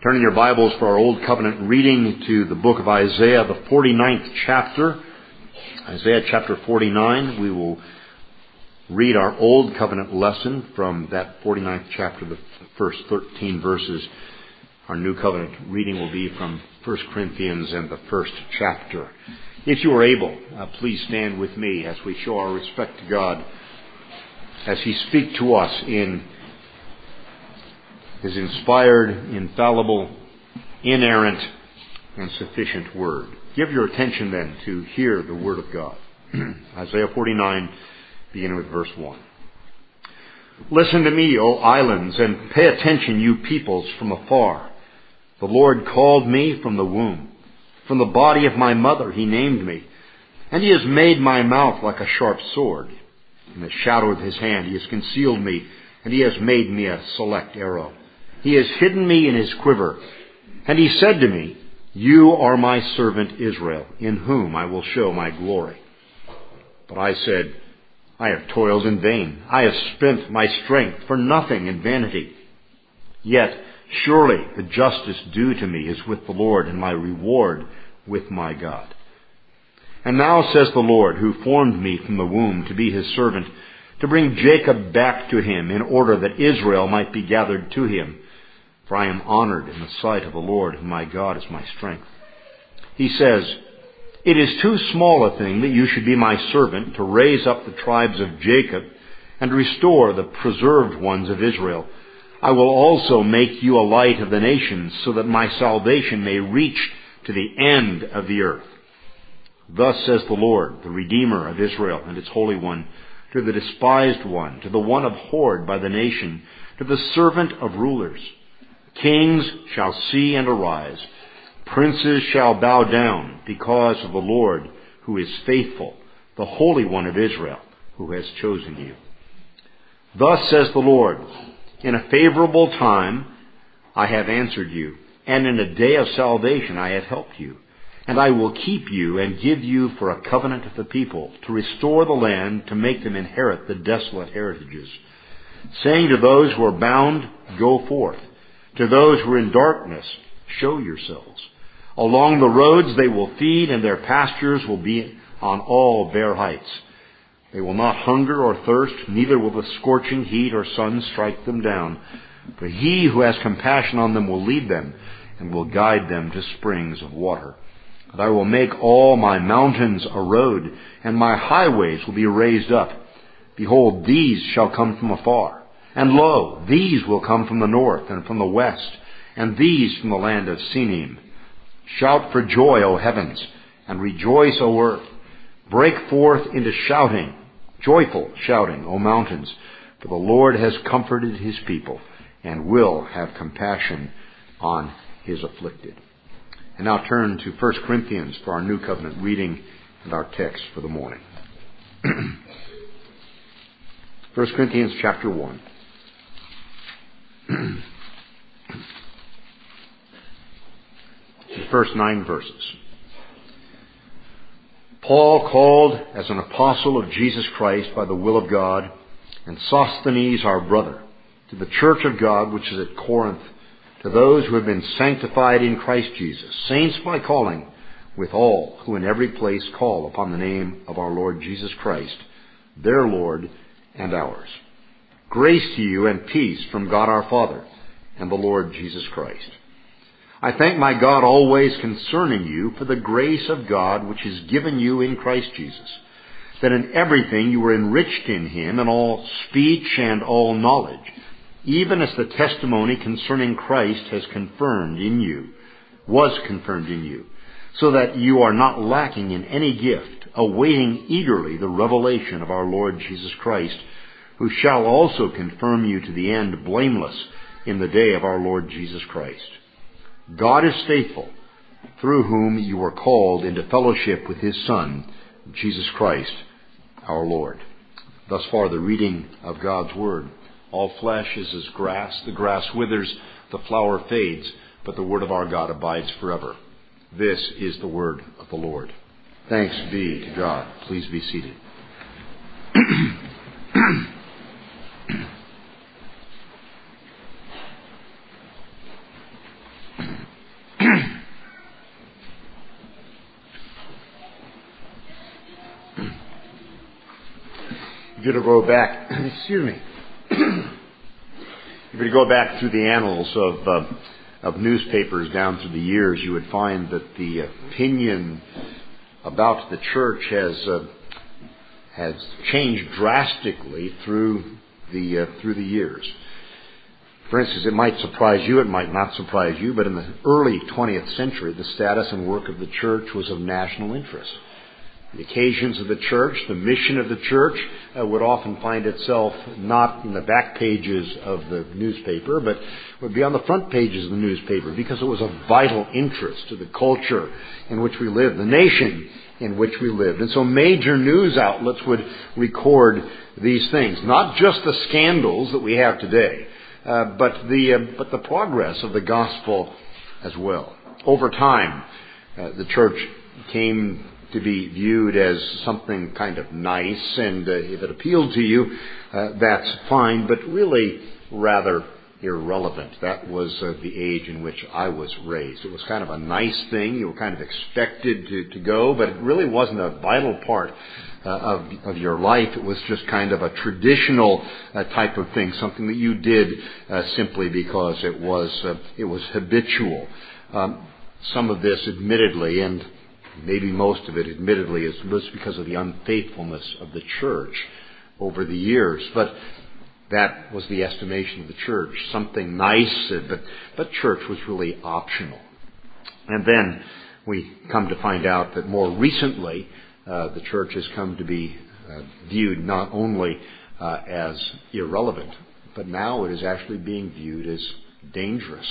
Turning your Bibles for our Old Covenant reading to the book of Isaiah, the 49th chapter. Isaiah chapter 49. We will read our Old Covenant lesson from that 49th chapter, the first 13 verses. Our New Covenant reading will be from 1 Corinthians and the first chapter. If you are able, please stand with me as we show our respect to God as He speaks to us in His inspired, infallible, inerrant, and sufficient Word. Give your attention then to hear the Word of God. Isaiah 49, beginning with verse 1. Listen to me, O islands, and pay attention, you peoples from afar. The Lord called me from the womb. From the body of my mother He named me. And He has made my mouth like a sharp sword. In the shadow of His hand He has concealed me, and He has made me a select arrow. He has hidden me in His quiver. And He said to me, You are my servant Israel, in whom I will show my glory. But I said, I have toiled in vain. I have spent my strength for nothing in vanity. Yet surely the justice due to me is with the Lord, and my reward with my God. And now says the Lord, who formed me from the womb to be His servant, to bring Jacob back to Him, in order that Israel might be gathered to Him. For I am honored in the sight of the Lord, and my God is my strength. He says, It is too small a thing that you should be my servant, to raise up the tribes of Jacob, and restore the preserved ones of Israel. I will also make you a light of the nations, so that my salvation may reach to the end of the earth. Thus says the Lord, the Redeemer of Israel and its Holy One, to the despised one, to the one abhorred by the nation, to the servant of rulers. Kings shall see and arise. Princes shall bow down because of the Lord, who is faithful, the Holy One of Israel, who has chosen you. Thus says the Lord, In a favorable time I have answered you, and in a day of salvation I have helped you. And I will keep you and give you for a covenant of the people, to restore the land, to make them inherit the desolate heritages. Saying to those who are bound, Go forth. To those who are in darkness, show yourselves. Along the roads they will feed, and their pastures will be on all bare heights. They will not hunger or thirst, neither will the scorching heat or sun strike them down. For He who has compassion on them will lead them, and will guide them to springs of water. And I will make all my mountains a road, and my highways will be raised up. Behold, these shall come from afar. And lo, these will come from the north and from the west, and these from the land of Sinim. Shout for joy, O heavens, and rejoice, O earth. Break forth into shouting, joyful shouting, O mountains, for the Lord has comforted His people, and will have compassion on His afflicted. And now turn to 1 Corinthians for our New Covenant reading and our text for the morning. 1 Corinthians chapter 1. The first 9 verses. Paul, called as an apostle of Jesus Christ by the will of God, and Sosthenes our brother, to the church of God which is at Corinth, to those who have been sanctified in Christ Jesus, saints by calling, with all who in every place call upon the name of our Lord Jesus Christ, their Lord and ours. Grace to you and peace from God our Father and the Lord Jesus Christ. I thank my God always concerning you for the grace of God which is given you in Christ Jesus, that in everything you were enriched in Him, in all speech and all knowledge, even as the testimony concerning Christ was confirmed in you, so that you are not lacking in any gift, awaiting eagerly the revelation of our Lord Jesus Christ, who shall also confirm you to the end blameless in the day of our Lord Jesus Christ. God is faithful, through whom you were called into fellowship with His Son, Jesus Christ, our Lord. Thus far the reading of God's Word. All flesh is as grass. The grass withers, the flower fades, but the word of our God abides forever. This is the word of the Lord. Thanks be to God. Please be seated. If you were to go back, excuse me, if you were to go back through the annals of newspapers down through the years, you would find that the opinion about the church has changed drastically through the years. For instance, it might surprise you, it might not surprise you, but in the early 20th century, the status and work of the church was of national interest. The occasions of the church, the mission of the church, would often find itself not in the back pages of the newspaper, but would be on the front pages of the newspaper because it was of vital interest to the culture in which we lived, the nation in which we lived. And so major news outlets would record these things, not just the scandals that we have today, but the progress of the gospel as well. Over time, the church came to be viewed as something kind of nice, and if it appealed to you, that's fine, but really rather irrelevant. That was the age in which I was raised. It was kind of a nice thing. You were kind of expected to go, but it really wasn't a vital part of your life. It was just kind of a traditional type of thing, something that you did simply because it was habitual. Some of this, admittedly, and maybe most of it, admittedly, was because of the unfaithfulness of the church over the years. But that was the estimation of the church. Something nice, but church was really optional. And then we come to find out that more recently, the church has come to be viewed not only as irrelevant, but now it is actually being viewed as dangerous,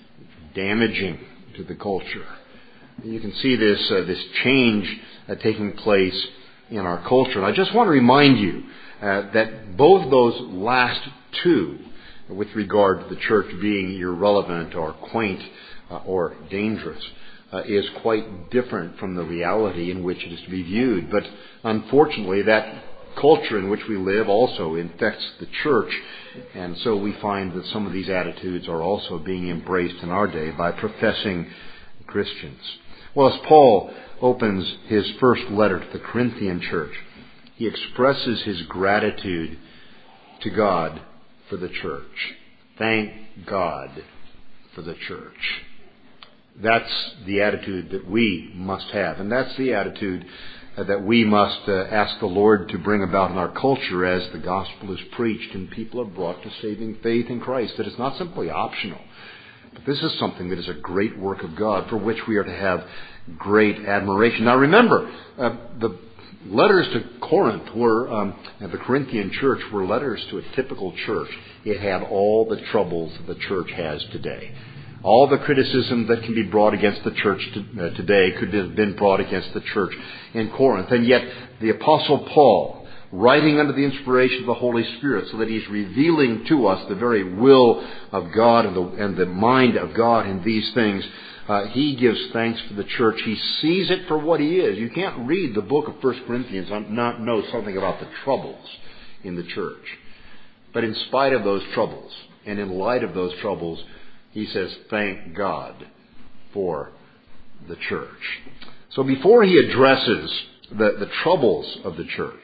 damaging to the culture. You can see this change taking place in our culture. And I just want to remind you that both those last two, with regard to the church being irrelevant or quaint or dangerous, is quite different from the reality in which it is to be viewed. But unfortunately, that culture in which we live also infects the church. And so we find that some of these attitudes are also being embraced in our day by professing Christians. Well, as Paul opens his first letter to the Corinthian church, he expresses his gratitude to God for the church. Thank God for the church. That's the attitude that we must have, and that's the attitude that we must ask the Lord to bring about in our culture as the gospel is preached and people are brought to saving faith in Christ. That it's not simply optional, but this is something that is a great work of God for which we are to have great admiration. Now remember, the letters to Corinth were, the Corinthian church were letters to a typical church. It had all the troubles the church has today. All the criticism that can be brought against the church today could have been brought against the church in Corinth. And yet the Apostle Paul, writing under the inspiration of the Holy Spirit, so that he's revealing to us the very will of God and the mind of God in these things, he gives thanks for the church. He sees it for what he is. You can't read the book of 1 Corinthians and not know something about the troubles in the church. But in spite of those troubles, and in light of those troubles, he says, thank God for the church. So before he addresses the troubles of the church,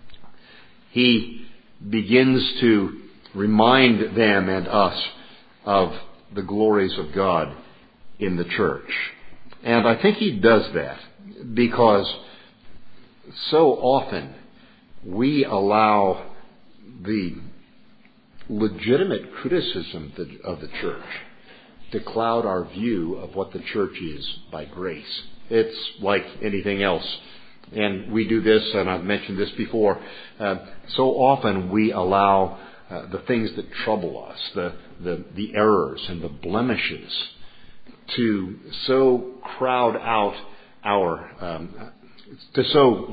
he begins to remind them and us of the glories of God in the church. And I think he does that because so often we allow the legitimate criticism of the church to cloud our view of what the church is by grace. It's like anything else. And we do this, and I've mentioned this before, so often we allow the things that trouble us, the errors and the blemishes, to so crowd out to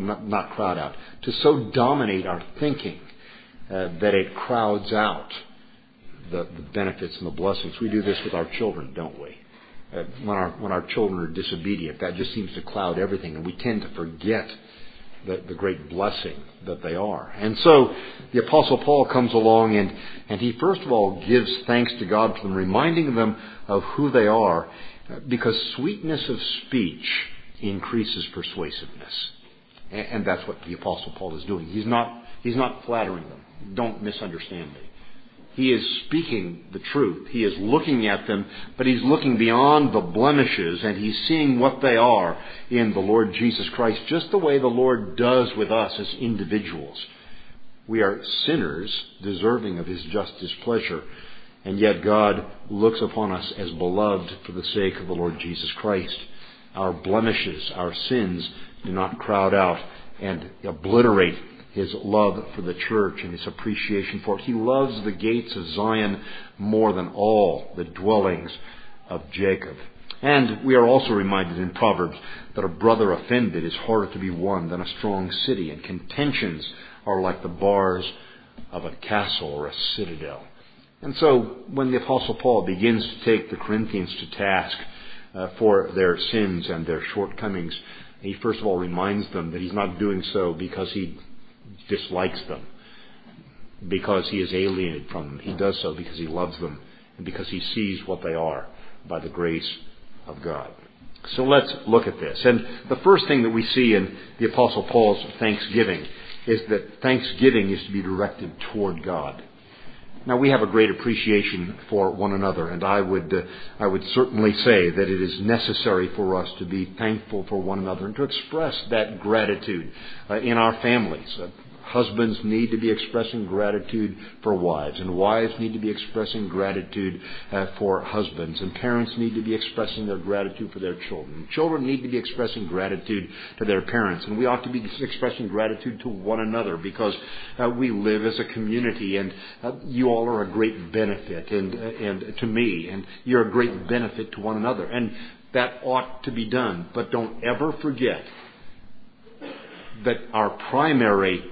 so dominate our thinking that it crowds out the benefits and the blessings. We do this with our children, don't we? When our children are disobedient, that just seems to cloud everything, and we tend to forget the great blessing that they are. And so the Apostle Paul comes along and he first of all gives thanks to God for them, reminding them of who they are, because sweetness of speech increases persuasiveness. And that's what the Apostle Paul is doing. He's not He's not flattering them. Don't misunderstand me. He is speaking the truth. He is looking at them, but he's looking beyond the blemishes, and he's seeing what they are in the Lord Jesus Christ, just the way the Lord does with us as individuals. We are sinners, deserving of his just displeasure, and yet God looks upon us as beloved for the sake of the Lord Jesus Christ. Our blemishes, our sins, do not crowd out and obliterate his love for the church and his appreciation for it. He loves the gates of Zion more than all the dwellings of Jacob. And we are also reminded in Proverbs that a brother offended is harder to be won than a strong city, and contentions are like the bars of a castle or a citadel. And so when the Apostle Paul begins to take the Corinthians to task for their sins and their shortcomings, he first of all reminds them that he's not doing so because he dislikes them, because he is alienated from them. He does so because he loves them and because he sees what they are by the grace of God. So let's look at this. And the first thing that we see in the Apostle Paul's thanksgiving is that thanksgiving is to be directed toward God. Now, we have a great appreciation for one another, and I would certainly say that it is necessary for us to be thankful for one another and to express that gratitude in our families. Husbands need to be expressing gratitude for wives, and wives need to be expressing gratitude for husbands, and parents need to be expressing their gratitude for their children. Children need to be expressing gratitude to their parents, and we ought to be expressing gratitude to one another because we live as a community, and you all are a great benefit and to me, and you're a great benefit to one another, and that ought to be done. But don't ever forget that our primary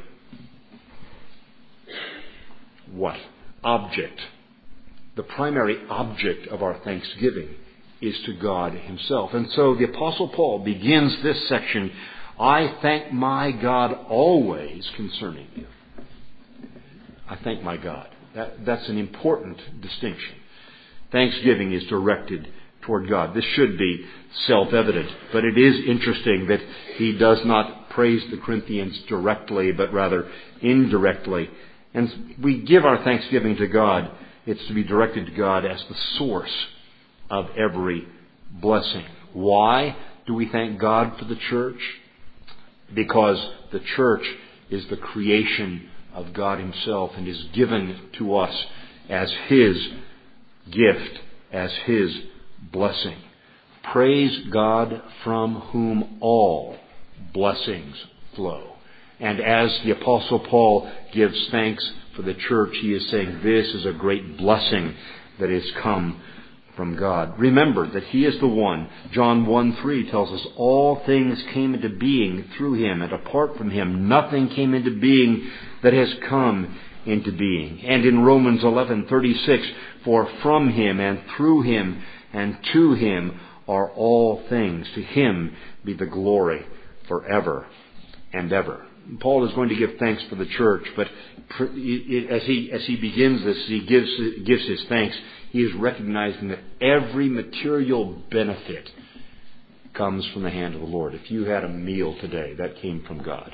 the primary object of our thanksgiving is to God himself. And so the Apostle Paul begins this section, I thank my God always concerning you. I thank my God. That's an important distinction. Thanksgiving is directed toward God. This should be self-evident, but it is interesting that he does not praise the Corinthians directly, but rather indirectly. And we give our thanksgiving to God. It's to be directed to God as the source of every blessing. Why do we thank God for the church? Because the church is the creation of God himself and is given to us as his gift, as his blessing. Praise God from whom all blessings flow. And as the Apostle Paul gives thanks for the church, he is saying this is a great blessing that has come from God. Remember that he is the one. John 1:3 tells us all things came into being through him, and apart from him nothing came into being that has come into being. And in Romans 11:36, for from him and through him and to him are all things. To him be the glory forever and ever. Paul is going to give thanks for the church, but as he begins this, he gives his thanks. He is recognizing that every material benefit comes from the hand of the Lord. If you had a meal today, that came from God.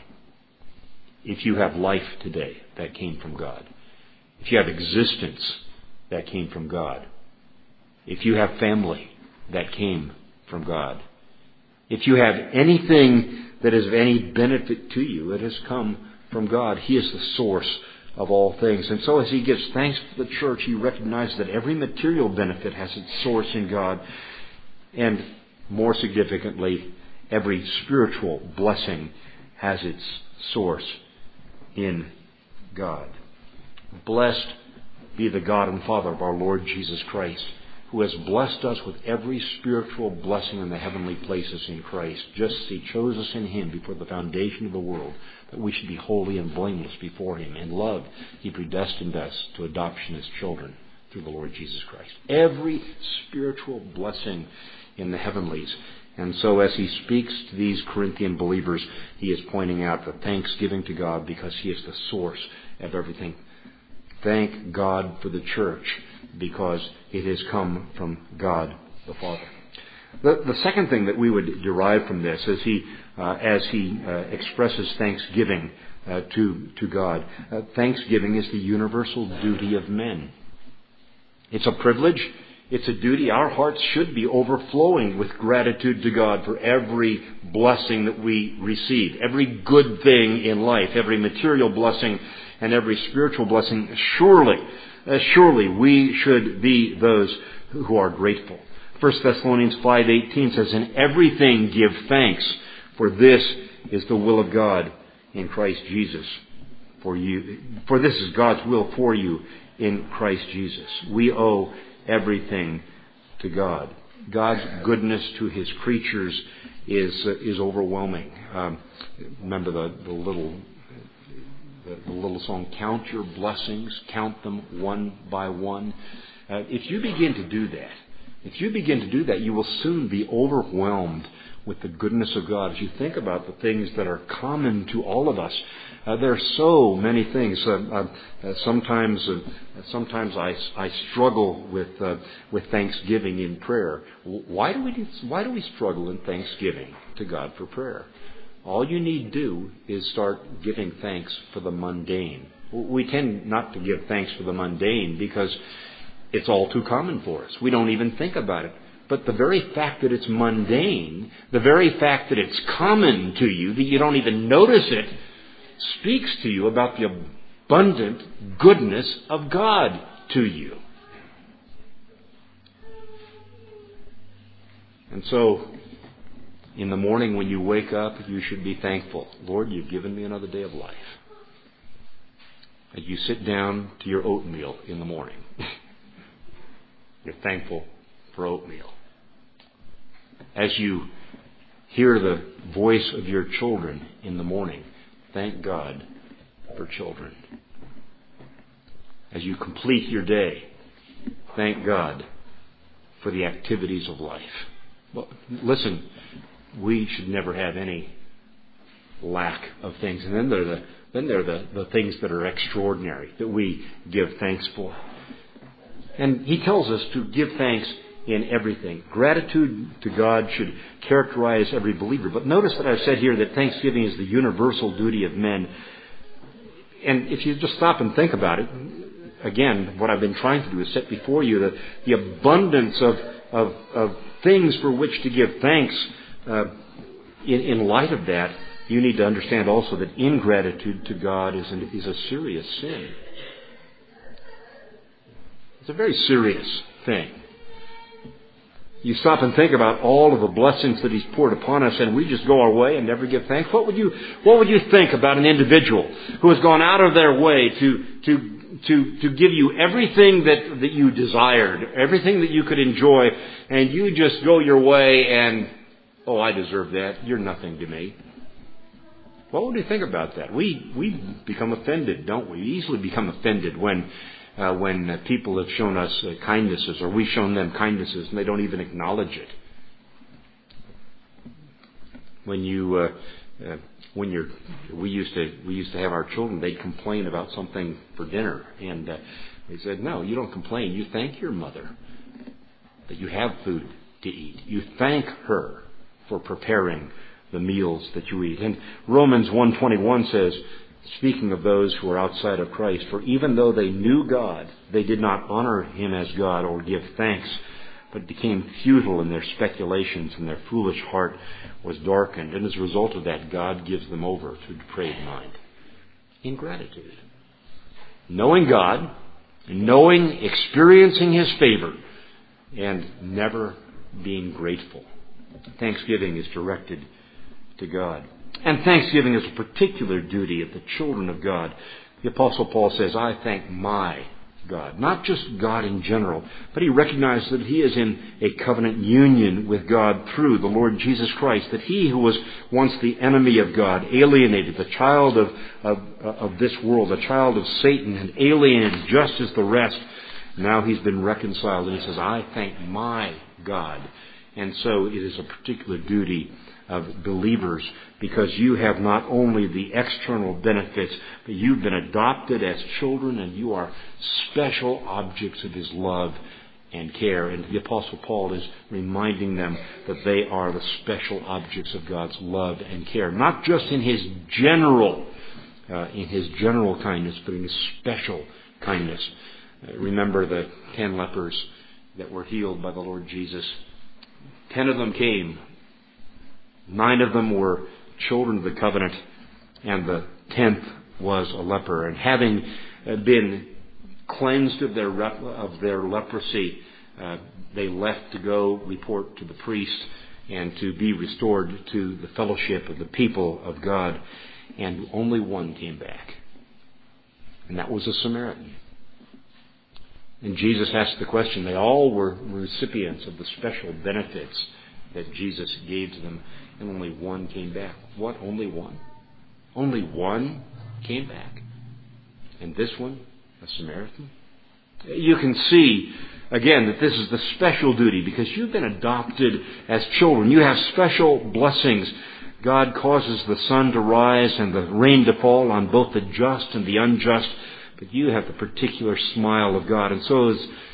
If you have life today, that came from God. If you have existence, that came from God. If you have family, that came from God. If you have anything that is of any benefit to you, it has come from God. He is the source of all things. And so as he gives thanks to the church, he recognizes that every material benefit has its source in God. And more significantly, every spiritual blessing has its source in God. Blessed be the God and Father of our Lord Jesus Christ, who has blessed us with every spiritual blessing in the heavenly places in Christ, just as he chose us in him before the foundation of the world, that we should be holy and blameless before him. In love, he predestined us to adoption as children through the Lord Jesus Christ. Every spiritual blessing in the heavenlies. And so as he speaks to these Corinthian believers, he is pointing out the thanksgiving to God because he is the source of everything. Thank God for the church because it has come from God the Father. The second thing that we would derive from this as he expresses thanksgiving to God, thanksgiving is the universal duty of men. It's a privilege. It's a duty. Our hearts should be overflowing with gratitude to God for every blessing that we receive, every good thing in life, every material blessing and every spiritual blessing. Surely we should be those who are grateful. 1 Thessalonians 5:18 says, "In everything give thanks, for this is the will of God in Christ Jesus for you. For this is God's will for you in Christ Jesus." We owe everything to God. God's goodness to His creatures is overwhelming. Remember the little song, "Count your blessings, count them one by one." If you begin to do that, you will soon be overwhelmed with the goodness of God. As you think about the things that are common to all of us, there are so many things. Sometimes I struggle with thanksgiving in prayer. Why do we struggle in thanksgiving to God for prayer? All you need do is start giving thanks for the mundane. We tend not to give thanks for the mundane because it's all too common for us. We don't even think about it. But the very fact that it's mundane, the very fact that it's common to you, that you don't even notice it, speaks to you about the abundant goodness of God to you. And so, in the morning when you wake up, you should be thankful. Lord, you've given me another day of life. As you sit down to your oatmeal in the morning, you're thankful for oatmeal. As you hear the voice of your children in the morning, thank God for children. As you complete your day, thank God for the activities of life. Well, listen, we should never have any lack of things. And then there are the things that are extraordinary that we give thanks for. And he tells us to give thanks in everything. Gratitude to God should characterize every believer. But notice that I've said here that thanksgiving is the universal duty of men. And if you just stop and think about it, again, what I've been trying to do is set before you the abundance of things for which to give thanks. In light of that, you need to understand also that ingratitude to God is a serious sin. It's a very serious thing. You stop and think about all of the blessings that He's poured upon us, and we just go our way and never give thanks. What would you think about an individual who has gone out of their way to give you everything that you desired, everything that you could enjoy, and you just go your way and, oh, I deserve that. You're nothing to me. What would you think about that? We become offended, don't we? We easily become offended when people have shown us kindnesses, or we've shown them kindnesses, and they don't even acknowledge it. We used to have our children, they'd complain about something for dinner, and we said, no, you don't complain. You thank your mother that you have food to eat. You thank her for preparing the meals that you eat. And Romans 1:21 says, speaking of those who are outside of Christ, for even though they knew God, they did not honor Him as God or give thanks, but became futile in their speculations, and their foolish heart was darkened. And as a result of that, God gives them over to a depraved mind. Ingratitude. Knowing God, experiencing His favor, and never being grateful. Thanksgiving is directed to God. And thanksgiving is a particular duty of the children of God. The Apostle Paul says, I thank my God. Not just God in general, but he recognizes that he is in a covenant union with God through the Lord Jesus Christ. That he who was once the enemy of God, alienated, the child of this world, a child of Satan, and alienated just as the rest, now he's been reconciled. And he says, I thank my God. And so it is a particular duty of believers, because you have not only the external benefits, but you've been adopted as children, and you are special objects of His love, and care. And the Apostle Paul is reminding them that they are the special objects of God's love and care, not just in His general kindness, but in His special kindness. Remember the 10 lepers that were healed by the Lord Jesus. 10 of them came. 9 of them were children of the covenant, and the 10th was a leper. And having been cleansed of their leprosy, they left to go report to the priest and to be restored to the fellowship of the people of God. And only one came back, and that was a Samaritan. And Jesus asked the question. They all were recipients of the special benefits that Jesus gave to them, and only one came back. What? Only one? Only one came back. And this one, a Samaritan? You can see, again, that this is the special duty, because you've been adopted as children. You have special blessings. God causes the sun to rise and the rain to fall on both the just and the unjust, but you have the particular smile of God. And so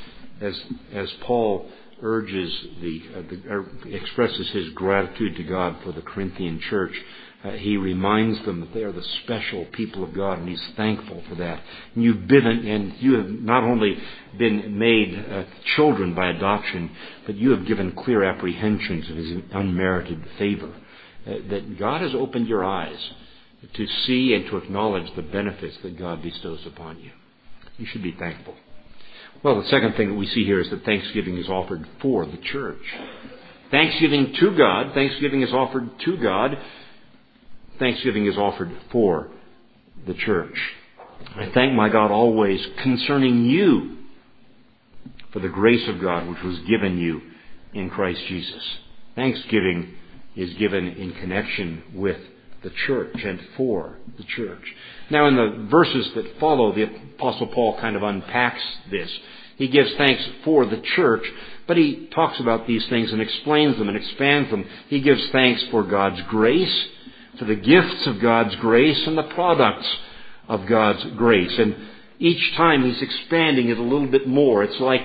as Paul urges expresses his gratitude to God for the Corinthian church, he reminds them that they are the special people of God, and he's thankful for that. And you have not only been made children by adoption, but you have given clear apprehensions of his unmerited favor. That God has opened your eyes to see and to acknowledge the benefits that God bestows upon you. You should be thankful. Well, the second thing that we see here is that thanksgiving is offered for the church. Thanksgiving to God. Thanksgiving is offered to God. Thanksgiving is offered for the church. I thank my God always concerning you for the grace of God which was given you in Christ Jesus. Thanksgiving is given in connection with the church and for the church. Now, in the verses that follow, the Apostle Paul kind of unpacks this. He gives thanks for the church, but he talks about these things and explains them and expands them. He gives thanks for God's grace, for the gifts of God's grace and the products of God's grace. And each time he's expanding it a little bit more. It's like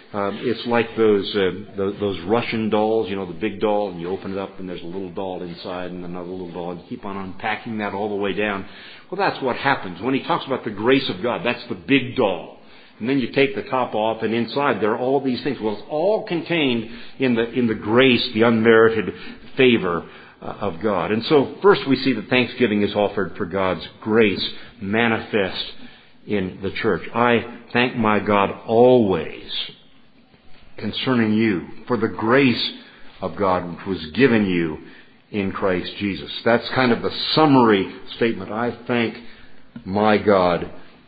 those Russian dolls, you know, the big doll, and you open it up and there's a little doll inside and another little doll, and you keep on unpacking that all the way down. Well, that's what happens. When he talks about the grace of God, that's the big doll. And then you take the top off, and inside there are all these things. Well, it's all contained in the grace, the unmerited favor of God. And so first we see that thanksgiving is offered for God's grace manifest in the church. I thank my God always concerning you for the grace of God which was given you in Christ Jesus. That's kind of the summary statement. I thank my God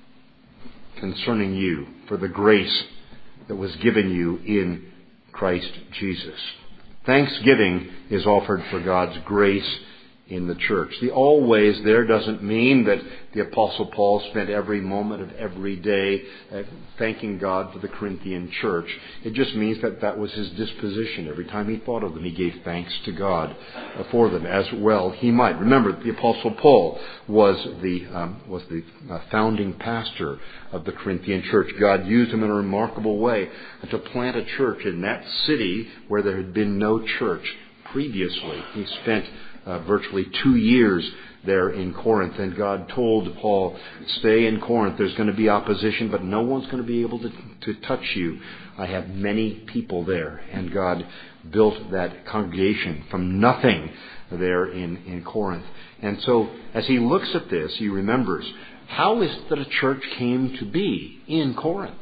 concerning you for the grace that was given you in Christ Jesus. Thanksgiving is offered for God's grace in the church. The always there doesn't mean that the Apostle Paul spent every moment of every day thanking God for the Corinthian church. It just means that that was his disposition. Every time he thought of them, he gave thanks to God for them, as well he might. Remember, the Apostle Paul was the founding pastor of the Corinthian church. God used him in a remarkable way to plant a church in that city where there had been no church previously. He spent virtually 2 years there in Corinth, and God told Paul, stay in Corinth. There's going to be opposition, but no one's going to be able to touch you. I have many people there. And God built that congregation from nothing there in Corinth. And so as he looks at this, he remembers, how is it that a church came to be in Corinth?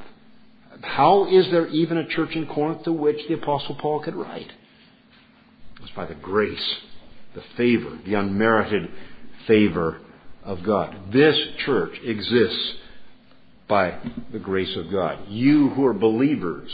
How is there even a church in Corinth to which the Apostle Paul could write? It was by the grace, the favor, the unmerited favor of God. This church exists by the grace of God. You who are believers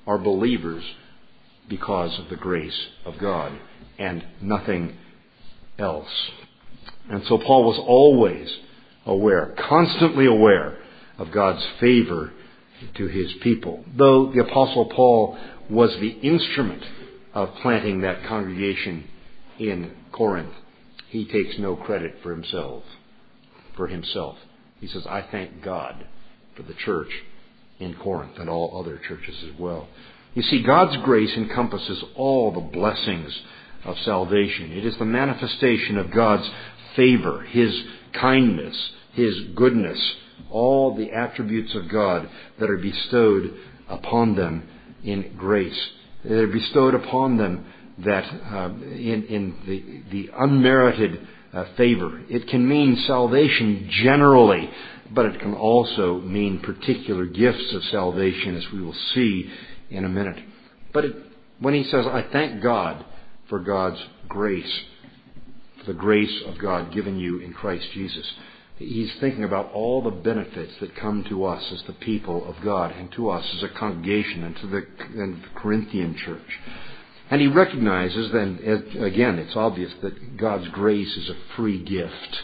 because of the grace of God and nothing else. And so Paul was always aware, constantly aware of God's favor to his people. Though the Apostle Paul was the instrument of planting that congregation in Corinth, he takes no credit for himself. He says, I thank God for the church in Corinth and all other churches as well. You see, God's grace encompasses all the blessings of salvation. It is the manifestation of God's favor, His kindness, His goodness, all the attributes of God that are bestowed upon them in grace. They're bestowed upon them that in the unmerited favor. It can mean salvation generally, but it can also mean particular gifts of salvation, as we will see in a minute. But when he says, I thank God for God's grace, for the grace of God given you in Christ Jesus, he's thinking about all the benefits that come to us as the people of God and to us as a congregation and to the Corinthian church. And he recognizes then, again, it's obvious that God's grace is a free gift.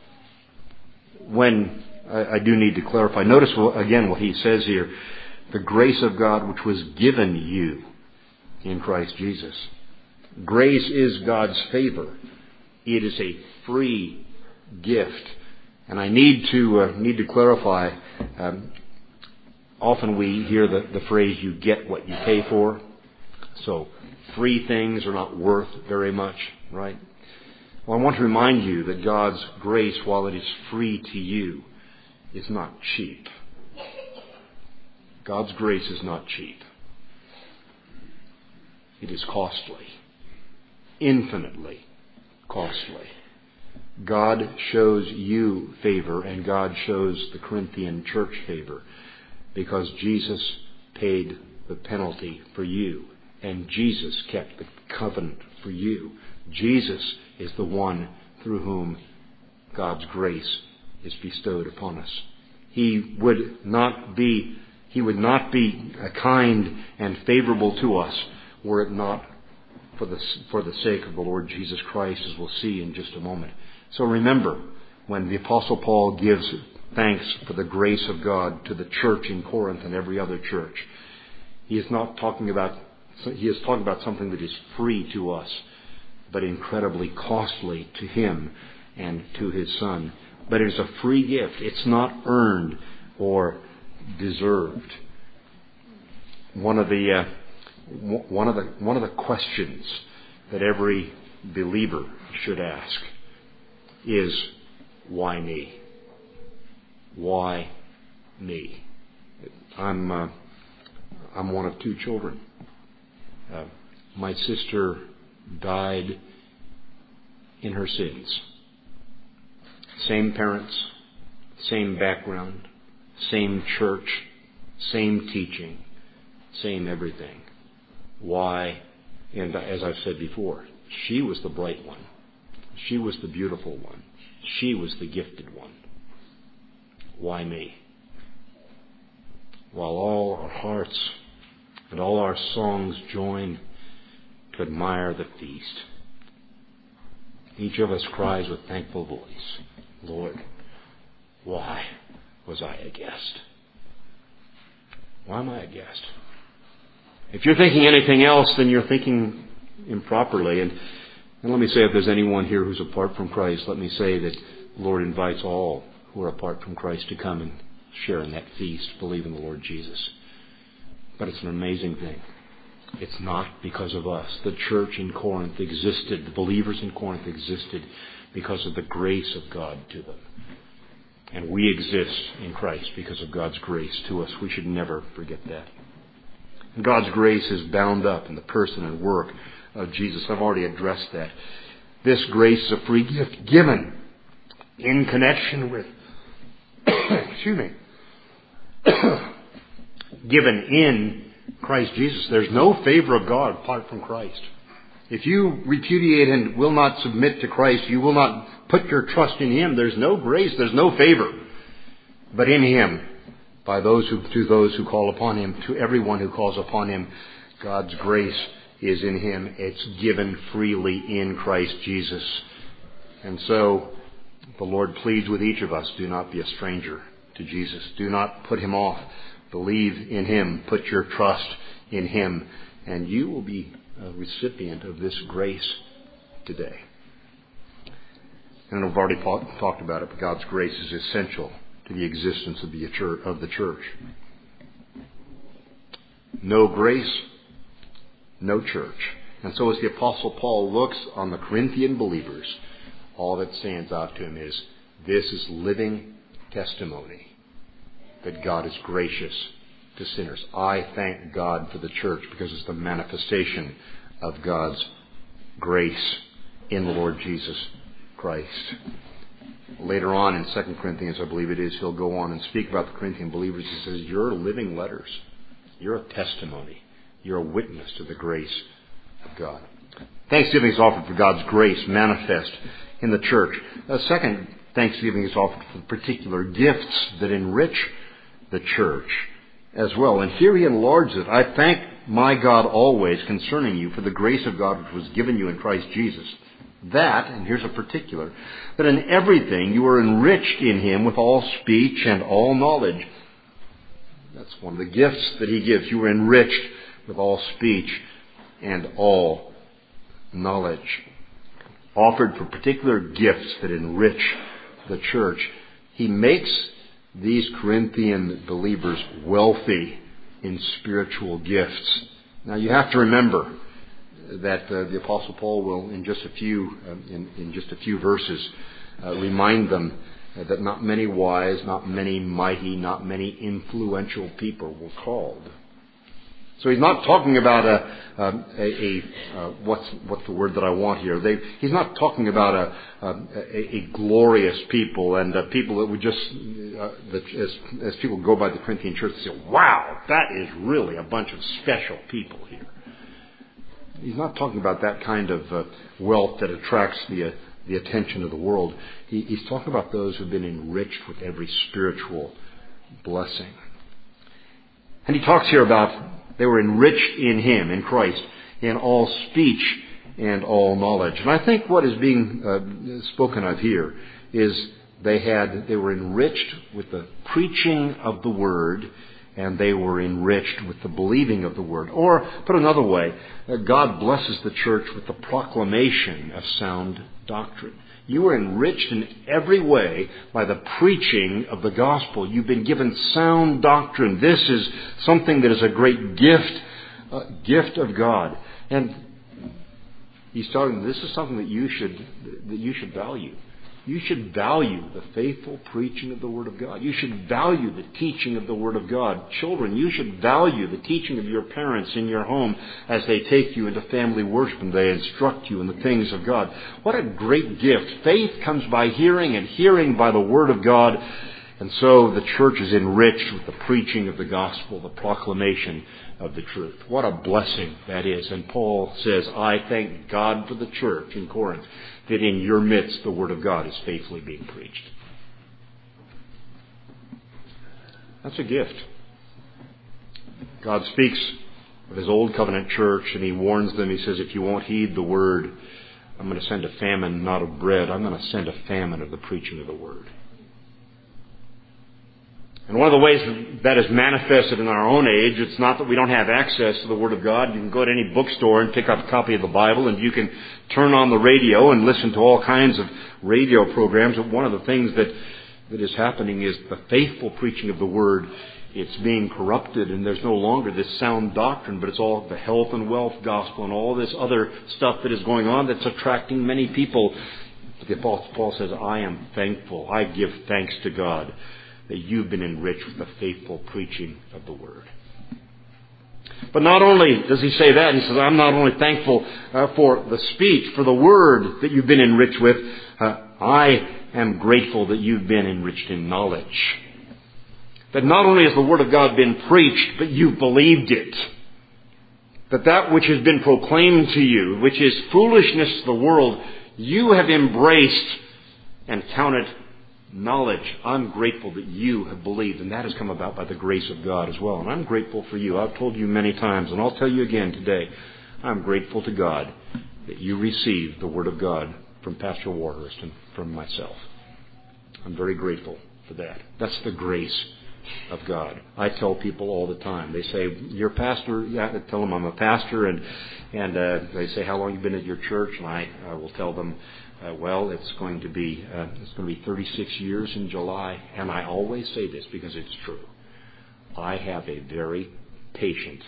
When, I do need to clarify, notice again what he says here, the grace of God which was given you in Christ Jesus. Grace is God's favor. It is a free gift. And I need to clarify, often we hear the phrase, you get what you pay for. So, free things are not worth very much, right? Well, I want to remind you that God's grace, while it is free to you, is not cheap. God's grace is not cheap. It is costly. Infinitely costly. God shows you favor, and God shows the Corinthian church favor, because Jesus paid the penalty for you, and Jesus kept the covenant for you. Jesus is the one through whom God's grace is bestowed upon us. He would not be kind and favorable to us were it not for the sake of the Lord Jesus Christ, as we'll see in just a moment. So remember, when the Apostle Paul gives thanks for the grace of God to the church in Corinth and every other church, he is talking about something that is free to us, but incredibly costly to him and to his Son. But it is a free gift. It's not earned or deserved. One of the questions that every believer should ask is, why me? Why me? I'm one of two children. My sister died in her sins. Same parents, same background, same church, same teaching, same everything. Why? And as I've said before, she was the bright one. She was the beautiful one. She was the gifted one. Why me? While all our hearts and all our songs join to admire the feast, each of us cries with thankful voice, Lord, why was I a guest? Why am I a guest? If you're thinking anything else, then you're thinking improperly. And let me say, if there's anyone here who's apart from Christ, let me say that the Lord invites all who are apart from Christ to come and share in that feast, believe in the Lord Jesus. But it's an amazing thing. It's not because of us. The church in Corinth existed, the believers in Corinth existed because of the grace of God to them. And we exist in Christ because of God's grace to us. We should never forget that. And God's grace is bound up in the person and work of Jesus. I've already addressed that. This grace is a free gift given in connection with, given in Christ Jesus. There's no favor of God apart from Christ. If you repudiate and will not submit to Christ, you will not put your trust in Him, there's no grace, there's no favor. But in Him, to those who call upon Him, to everyone who calls upon Him, God's grace is in Him. It's given freely in Christ Jesus. And so the Lord pleads with each of us, do not be a stranger to Jesus. Do not put Him off. Believe in Him. Put your trust in Him. And you will be a recipient of this grace today. And I've already talked about it, but God's grace is essential to the existence of the church. No grace, no church. And so as the Apostle Paul looks on the Corinthian believers, all that stands out to him is, this is living testimony that God is gracious to sinners. I thank God for the church because it's the manifestation of God's grace in the Lord Jesus Christ. Later on in 2 Corinthians, I believe it is, he'll go on and speak about the Corinthian believers. He says, you're living letters. You're a testimony. You're a witness to the grace of God. Thanksgiving is offered for God's grace manifest in the church. Second, thanksgiving is offered for particular gifts that enrich the church as well. And here he enlarges it. I thank my God always concerning you for the grace of God which was given you in Christ Jesus. That, and here's a particular, that in everything you are enriched in him with all speech and all knowledge. That's one of the gifts that he gives. You are enriched with all speech and all knowledge. Offered for particular gifts that enrich the church. He makes these Corinthian believers wealthy in spiritual gifts. Now you have to remember that the Apostle Paul will, in just a few verses, remind them that not many wise, not many mighty, not many influential people were called. So he's not talking about what's the word that I want here? He's not talking about a glorious people and people that would just as people go by the Corinthian church, they say, "Wow, that is really a bunch of special people here." He's not talking about that kind of wealth that attracts the attention of the world. He's talking about those who've been enriched with every spiritual blessing. And he talks here about they were enriched in him, in Christ, in all speech and all knowledge. And I think what is being spoken of here is they were enriched with the preaching of the Word, and they were enriched with the believing of the Word. Or, put another way, God blesses the church with the proclamation of sound doctrine. You are enriched in every way by the preaching of the gospel. You've been given sound doctrine. This is something that is a great gift of God. And he's telling them this is something that you should value. You should value the faithful preaching of the Word of God. You should value the teaching of the Word of God. Children, you should value the teaching of your parents in your home as they take you into family worship and they instruct you in the things of God. What a great gift. Faith comes by hearing and hearing by the Word of God. And so the church is enriched with the preaching of the gospel, the proclamation of the truth. What a blessing that is. And Paul says, I thank God for the church in Corinth, that in your midst the Word of God is faithfully being preached. That's a gift. God speaks of His old covenant church and He warns them. He says, if you won't heed the Word, I'm going to send a famine not of bread. I'm going to send a famine of the preaching of the Word. And one of the ways that is manifested in our own age, it's not that we don't have access to the Word of God. You can go to any bookstore and pick up a copy of the Bible, and you can turn on the radio and listen to all kinds of radio programs. But one of the things that is happening is the faithful preaching of the Word. It's being corrupted, and there's no longer this sound doctrine, but it's all the health and wealth gospel and all this other stuff that is going on that's attracting many people. But the Apostle Paul says, I am thankful. I give thanks to God that you've been enriched with the faithful preaching of the Word. But not only does he say that, he says, I'm not only thankful for the speech, for the Word that you've been enriched with, I am grateful that you've been enriched in knowledge. That not only has the Word of God been preached, but you've believed it. That which has been proclaimed to you, which is foolishness to the world, you have embraced and counted knowledge. I'm grateful that you have believed, and that has come about by the grace of God as well. And I'm grateful for you. I've told you many times, and I'll tell you again today, I'm grateful to God that you received the Word of God from Pastor Warhurst and from myself. I'm very grateful for that. That's the grace of God. I tell people all the time. They say, "You're a pastor?" Yeah, I tell them I'm a pastor, and they say, "How long have you been at your church?" And I will tell them, well, it's going to be 36 years in July, and I always say this because it's true. I have a very patient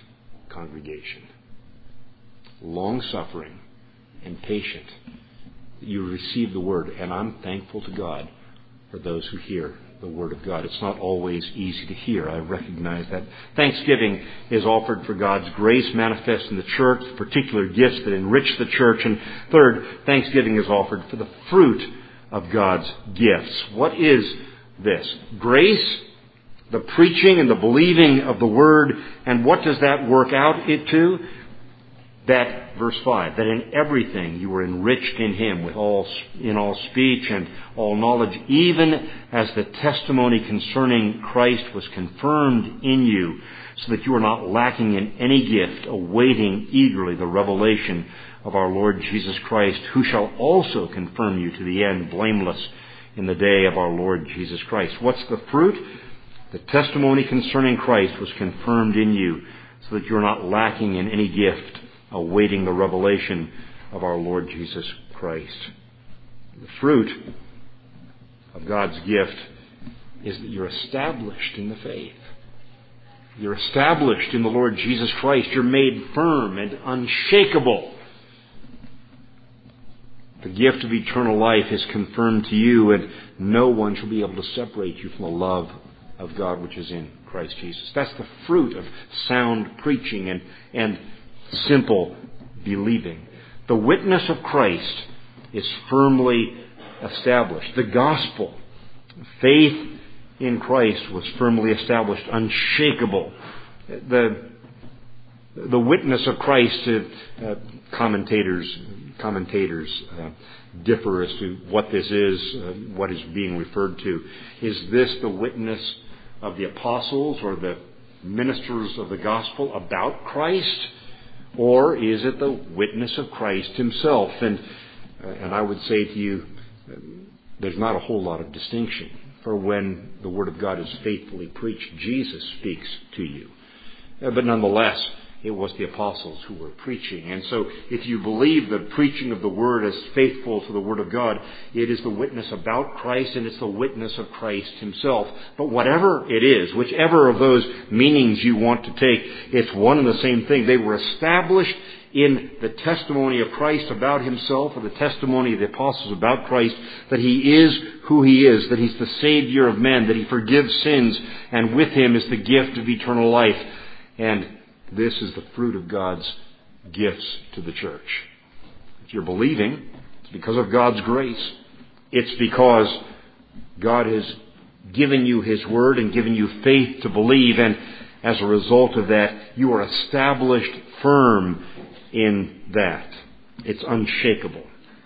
congregation. Long-suffering and patient. You receive the Word, and I'm thankful to God for those who hear the Word of God. It's not always easy to hear. I recognize that. Thanksgiving is offered for God's grace manifest in the church, particular gifts that enrich the church. And third, thanksgiving is offered for the fruit of God's gifts. What is this? Grace, the preaching and the believing of the Word. And what does that work out to? That, verse 5, that in everything you were enriched in Him in all speech and all knowledge, even as the testimony concerning Christ was confirmed in you, so that you are not lacking in any gift, awaiting eagerly the revelation of our Lord Jesus Christ, who shall also confirm you to the end, blameless in the day of our Lord Jesus Christ. What's the fruit? The testimony concerning Christ was confirmed in you, so that you are not lacking in any gift, awaiting the revelation of our Lord Jesus Christ. The fruit of God's gift is that you're established in the faith. You're established in the Lord Jesus Christ. You're made firm and unshakable. The gift of eternal life is confirmed to you, and no one shall be able to separate you from the love of God which is in Christ Jesus. That's the fruit of sound preaching and simple believing. The witness of Christ is firmly established. The gospel, faith in Christ, was firmly established, unshakable. The witness of Christ, commentators differ as to what this is, what is being referred to. Is this the witness of the apostles or the ministers of the gospel about Christ? Or is it the witness of Christ Himself? And I would say to you, there's not a whole lot of distinction. For when the Word of God is faithfully preached, Jesus speaks to you. But nonetheless, it was the apostles who were preaching. And so if you believe the preaching of the Word as faithful to the Word of God, it is the witness about Christ, and it's the witness of Christ Himself. But whatever it is, whichever of those meanings you want to take, it's one and the same thing. They were established in the testimony of Christ about Himself, or the testimony of the apostles about Christ, that He is who He is, that He's the Savior of men, that He forgives sins, and with Him is the gift of eternal life. And this is the fruit of God's gifts to the church. If you're believing, it's because of God's grace. It's because God has given you His Word and given you faith to believe, and as a result of that, you are established firm in that. It's unshakable.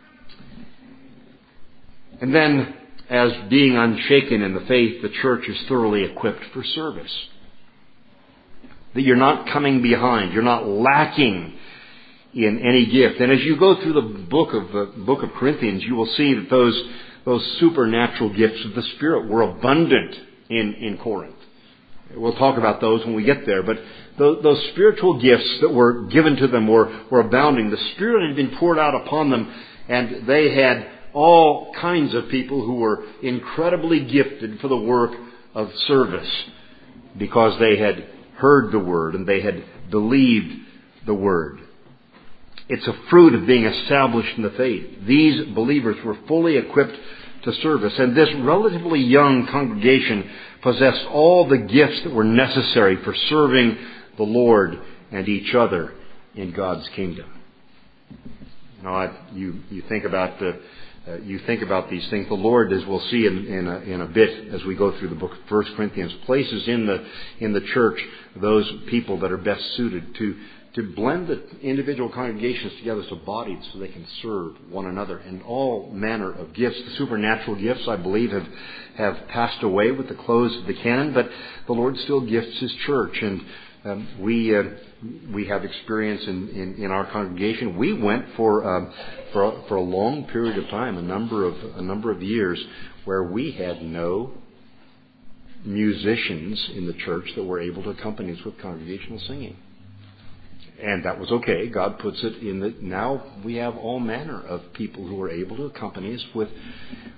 And then, as being unshaken in the faith, the church is thoroughly equipped for service. That you're not coming behind. You're not lacking in any gift. And as you go through the book of Corinthians, you will see that those supernatural gifts of the Spirit were abundant in Corinth. We'll talk about those when we get there. But those spiritual gifts that were given to them were abounding. The Spirit had been poured out upon them, and they had all kinds of people who were incredibly gifted for the work of service because they had heard the Word and they had believed the Word. It's a fruit of being established in the faith. These believers were fully equipped to service, and this relatively young congregation possessed all the gifts that were necessary for serving the Lord and each other in God's kingdom. Now, you think about these things. The Lord, as we'll see in a bit as we go through the book of 1 Corinthians, places in the church those people that are best suited to blend the individual congregations together as a body so they can serve one another. And all manner of gifts, the supernatural gifts, I believe, have passed away with the close of the canon, but the Lord still gifts His church. And we have experience in our congregation. We went for a long period of time, a number of years, where we had no musicians in the church that were able to accompany us with congregational singing. And that was okay. God puts it in that now we have all manner of people who are able to accompany us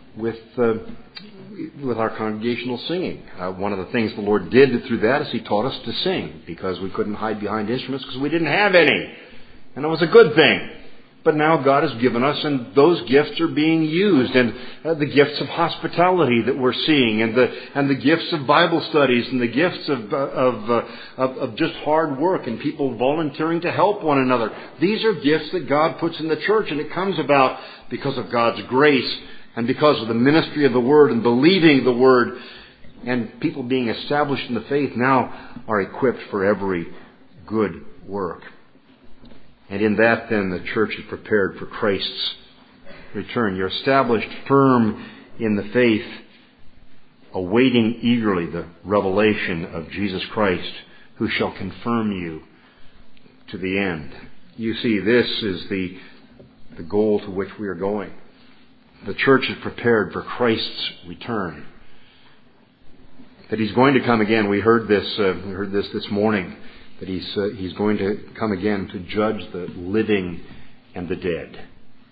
with our congregational singing. One of the things the Lord did through that is He taught us to sing, because we couldn't hide behind instruments because we didn't have any. And it was a good thing. But now God has given us, and those gifts are being used, and the gifts of hospitality that we're seeing, and the gifts of Bible studies, and the gifts of just hard work, and people volunteering to help one another. These are gifts that God puts in the church, and it comes about because of God's grace, and because of the ministry of the Word, and believing the Word, and people being established in the faith now are equipped for every good work. And in that, then, the church is prepared for Christ's return. You're established firm in the faith, awaiting eagerly the revelation of Jesus Christ, who shall confirm you to the end. You see, this is the goal to which we are going. The church is prepared for Christ's return. That He's going to come again. We heard this morning. That He's going to come again to judge the living and the dead.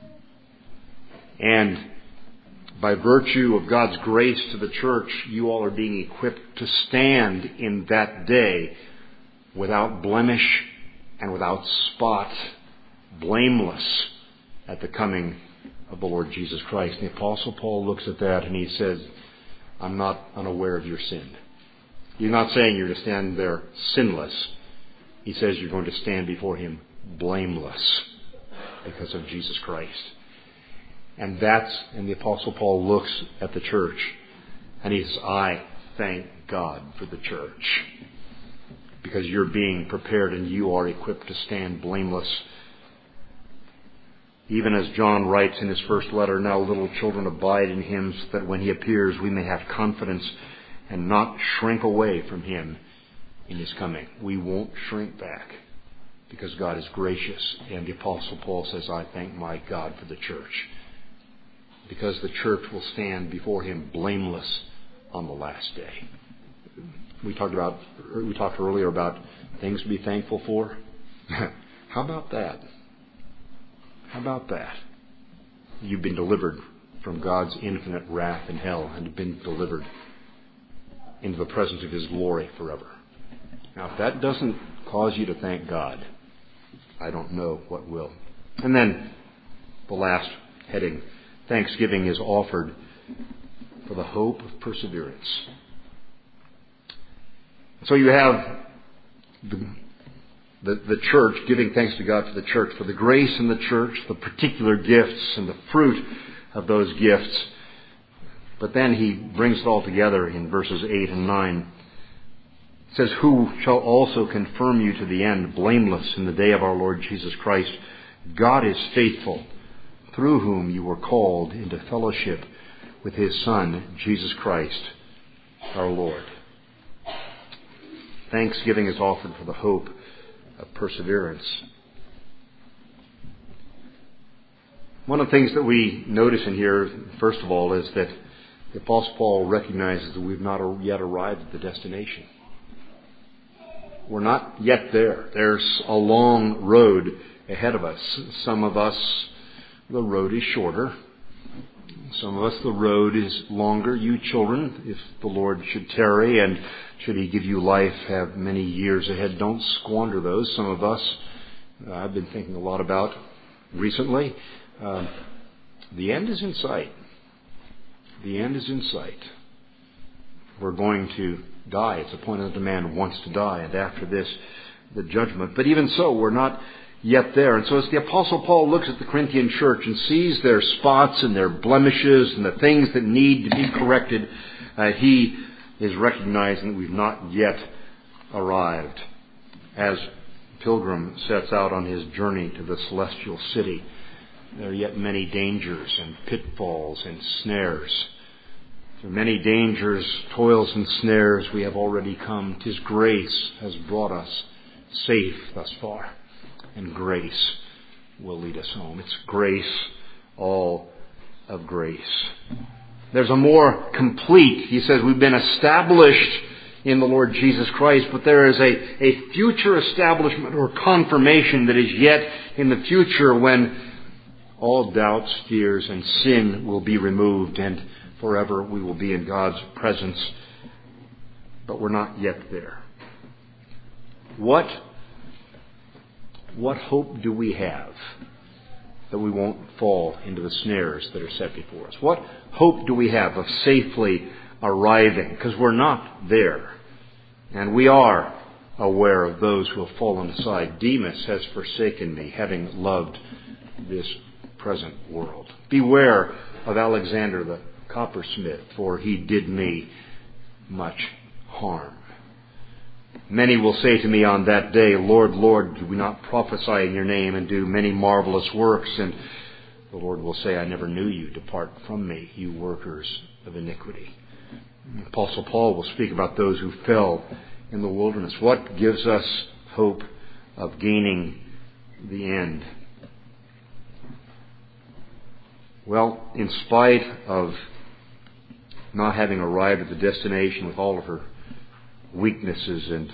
And by virtue of God's grace to the church, you all are being equipped to stand in that day without blemish and without spot, blameless at the coming of the Lord Jesus Christ. And the Apostle Paul looks at that and he says, I'm not unaware of your sin. You're not saying you're to stand there sinless. He says you're going to stand before Him blameless because of Jesus Christ. And the Apostle Paul looks at the church and he says, I thank God for the church, because you're being prepared and you are equipped to stand blameless. Even as John writes in his first letter, now little children, abide in Him, so that when He appears we may have confidence and not shrink away from Him in His coming. We won't shrink back because God is gracious. And the Apostle Paul says, I thank my God for the church, because the church will stand before Him blameless on the last day. We talked earlier about things to be thankful for. How about that? How about that? You've been delivered from God's infinite wrath in hell and have been delivered into the presence of His glory forever. Now, if that doesn't cause you to thank God, I don't know what will. And then the last heading, thanksgiving is offered for the hope of perseverance. So you have the church giving thanks to God for the church, for the grace in the church, the particular gifts and the fruit of those gifts. But then he brings it all together in verses 8 and 9. It says, who shall also confirm you to the end, blameless in the day of our Lord Jesus Christ. God is faithful, through whom you were called into fellowship with His Son, Jesus Christ, our Lord. Thanksgiving is offered for the hope of perseverance. One of the things that we notice in here, first of all, is that the Apostle Paul recognizes that we've not yet arrived at the destination. We're not yet there. There's a long road ahead of us. Some of us, the road is shorter. Some of us, the road is longer. You children, if the Lord should tarry and should He give you life, have many years ahead, don't squander those. Some of us, I've been thinking a lot about recently, the end is in sight. The end is in sight. We're going to die. It's appointed that man wants to die, and after this, the judgment. But even so, we're not yet there. And so as the Apostle Paul looks at the Corinthian church and sees their spots and their blemishes and the things that need to be corrected, he is recognizing that we've not yet arrived. As pilgrim sets out on his journey to the celestial city, there are yet many dangers and pitfalls and snares. Through many dangers, toils, and snares we have already come. 'Tis grace has brought us safe thus far, and grace will lead us home. It's grace, all of grace. There's a more complete, he says, we've been established in the Lord Jesus Christ, but there is a future establishment or confirmation that is yet in the future when all doubts, fears, and sin will be removed, and forever we will be in God's presence. But we're not yet there. What hope do we have that we won't fall into the snares that are set before us? What hope do we have of safely arriving? Because we're not there. And we are aware of those who have fallen aside. Demas has forsaken me, having loved this present world. Beware of Alexander the coppersmith, for he did me much harm. Many will say to me on that day, Lord, Lord, do we not prophesy in your name and do many marvelous works? And the Lord will say, I never knew you. Depart from me, you workers of iniquity. The Apostle Paul will speak about those who fell in the wilderness. What gives us hope of gaining the end? Well, in spite of not having arrived at the destination with all of her weaknesses and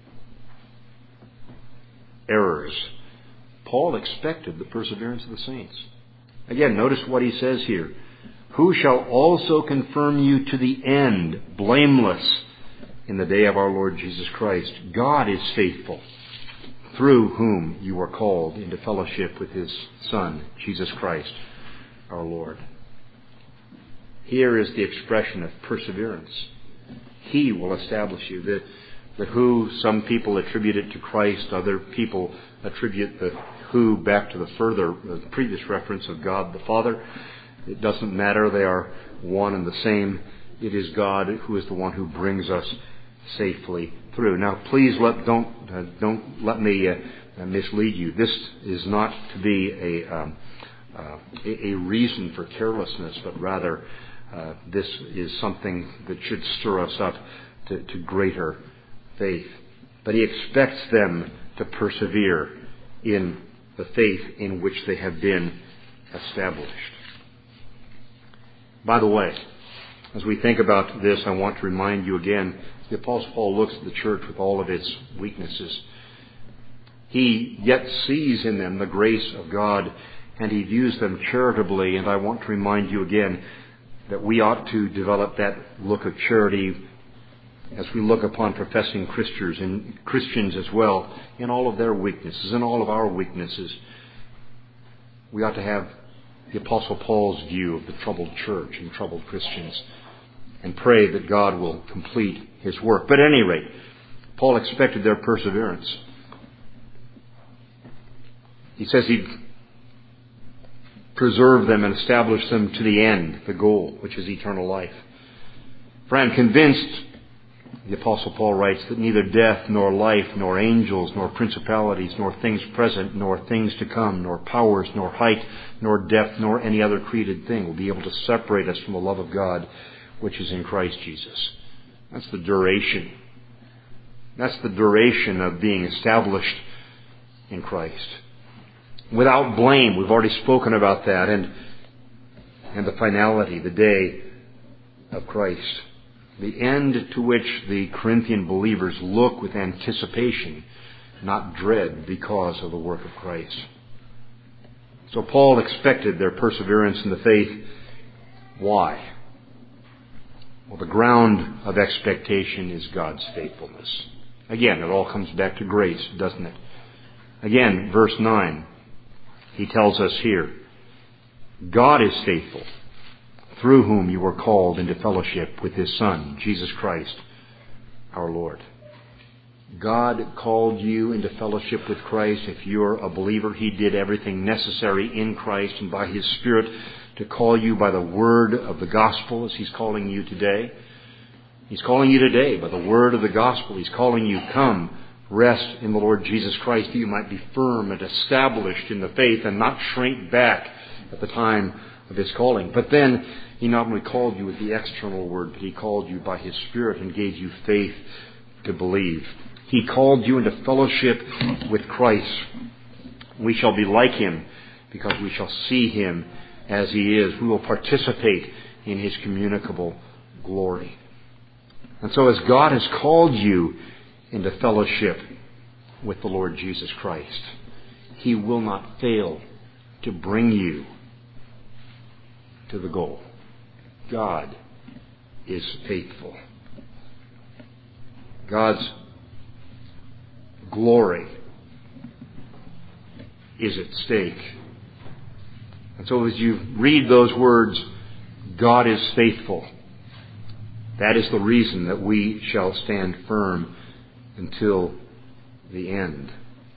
errors, Paul expected the perseverance of the saints. Again, notice what he says here. Who shall also confirm you to the end, blameless, in the day of our Lord Jesus Christ? God is faithful, through whom you are called into fellowship with His Son, Jesus Christ, our Lord. Here is the expression of perseverance. He will establish you. The who, some people attribute it to Christ, other people attribute the who back to the previous reference of God the Father. It doesn't matter. They are one and the same. It is God who is the one who brings us safely through. Now, please don't let me mislead you. This is not to be a reason for carelessness, but rather this is something that should stir us up to greater faith. But he expects them to persevere in the faith in which they have been established. By the way, as we think about this, I want to remind you again, the Apostle Paul looks at the church with all of its weaknesses. He yet sees in them the grace of God, and he views them charitably. And I want to remind you again that we ought to develop that look of charity as we look upon professing Christians as well, in all of their weaknesses, in all of our weaknesses. We ought to have the Apostle Paul's view of the troubled church and troubled Christians, and pray that God will complete His work. But at any rate, Paul expected their perseverance. He says He'd preserve them and establish them to the end, the goal, which is eternal life. For I am convinced, the Apostle Paul writes, that neither death, nor life, nor angels, nor principalities, nor things present, nor things to come, nor powers, nor height, nor depth, nor any other created thing will be able to separate us from the love of God, which is in Christ Jesus. That's the duration. That's the duration of being established in Christ. Without blame, we've already spoken about that, and the finality, the day of Christ. The end to which the Corinthian believers look with anticipation, not dread, because of the work of Christ. So Paul expected their perseverance in the faith. Why? Well, the ground of expectation is God's faithfulness. Again, it all comes back to grace, doesn't it? Again, verse 9, he tells us here, God is faithful, through whom you were called into fellowship with His Son, Jesus Christ, our Lord. God called you into fellowship with Christ. If you're a believer, He did everything necessary in Christ and by His Spirit to call you by the word of the gospel, as He's calling you today. He's calling you today by the word of the gospel. He's calling you, come, rest in the Lord Jesus Christ, that you might be firm and established in the faith and not shrink back at the time of His calling. But then He not only called you with the external word, but He called you by His Spirit and gave you faith to believe. He called you into fellowship with Christ. We shall be like Him because we shall see Him as He is. We will participate in His communicable glory. And so as God has called you into fellowship with the Lord Jesus Christ, He will not fail to bring you to the goal. God is faithful. God's glory is at stake. And so as you read those words, God is faithful, that is the reason that we shall stand firm until the end.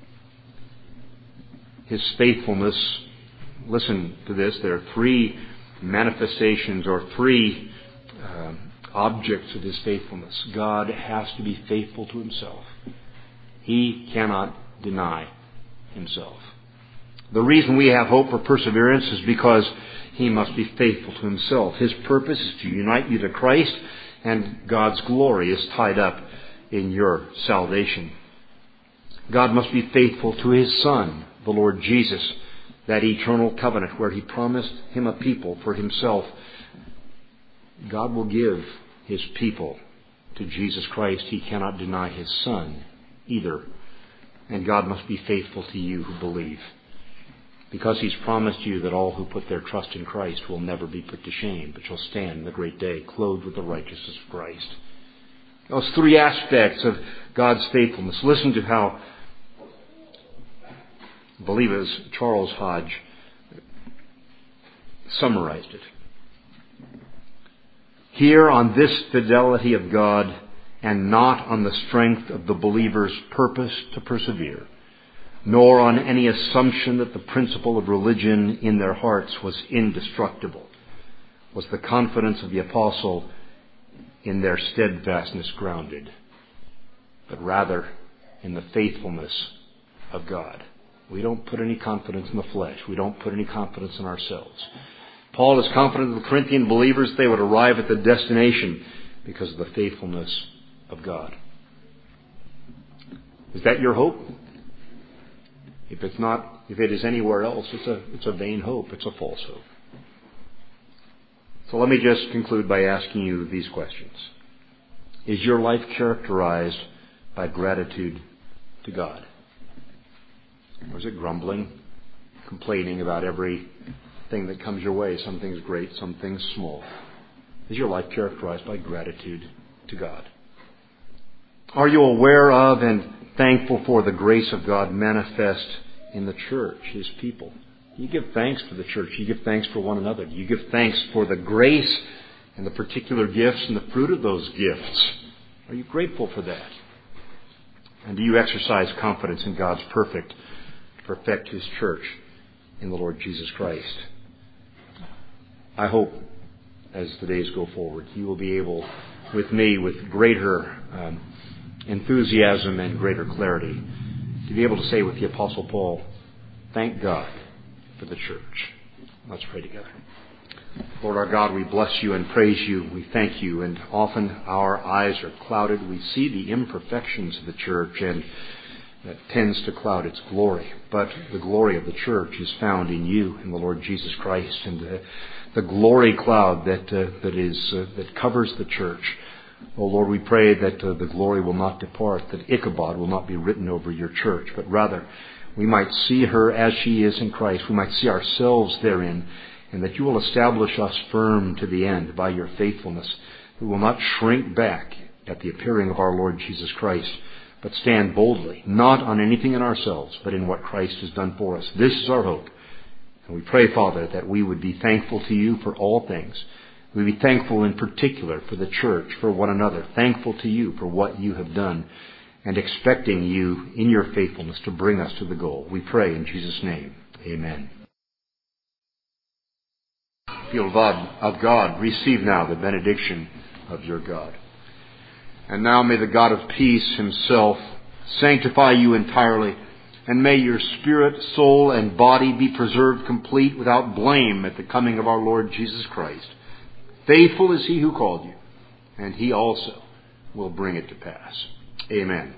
His faithfulness, listen to this, there are three manifestations or three objects of His faithfulness. God has to be faithful to Himself. He cannot deny Himself. The reason we have hope for perseverance is because He must be faithful to Himself. His purpose is to unite you to Christ, and God's glory is tied up in your salvation. God must be faithful to His Son, the Lord Jesus, that eternal covenant where He promised Him a people for Himself. God will give His people to Jesus Christ. He cannot deny His Son either. And God must be faithful to you who believe, because He's promised you that all who put their trust in Christ will never be put to shame, but shall stand in the great day clothed with the righteousness of Christ. Those three aspects of God's faithfulness. Listen to how, I believe it was Charles Hodge summarized it. Here on this fidelity of God, and not on the strength of the believer's purpose to persevere, nor on any assumption that the principle of religion in their hearts was indestructible, was the confidence of the apostle in their steadfastness grounded, but rather in the faithfulness of God. We don't put any confidence in the flesh. We don't put any confidence in ourselves. Paul is confident that the Corinthian believers, they would arrive at the destination because of the faithfulness of God. Is that your hope? If it's not, if it is anywhere else, it's a vain hope. It's a false hope. So let me just conclude by asking you these questions. Is your life characterized by gratitude to God? Or is it grumbling, complaining about everything that comes your way? Some things great, some things small. Is your life characterized by gratitude to God? Are you aware of and thankful for the grace of God manifest in the church, His people? You give thanks for the church. You give thanks for one another. You give thanks for the grace and the particular gifts and the fruit of those gifts. Are you grateful for that? And do you exercise confidence in God's perfect His church in the Lord Jesus Christ? I hope as the days go forward, you will be able, with me, with greater enthusiasm and greater clarity, to be able to say with the Apostle Paul, thank God for the church. Let's pray together. Lord our God, we bless you and praise you. We thank you. And often our eyes are clouded. We see the imperfections of the church, and that tends to cloud its glory. But the glory of the church is found in you, in the Lord Jesus Christ. And the glory cloud that covers the church. Oh Lord, we pray that the glory will not depart, that Ichabod will not be written over your church, but rather we might see her as she is in Christ. We might see ourselves therein, and that you will establish us firm to the end by your faithfulness. We will not shrink back at the appearing of our Lord Jesus Christ, but stand boldly, not on anything in ourselves, but in what Christ has done for us. This is our hope. And we pray, Father, that we would be thankful to you for all things. We be thankful in particular for the church, for one another, thankful to you for what you have done, and expecting you in your faithfulness to bring us to the goal. We pray in Jesus' name. Amen. People of God, receive now the benediction of your God. And now may the God of peace Himself sanctify you entirely, and may your spirit, soul, and body be preserved complete without blame at the coming of our Lord Jesus Christ. Faithful is He who called you, and He also will bring it to pass. Amen.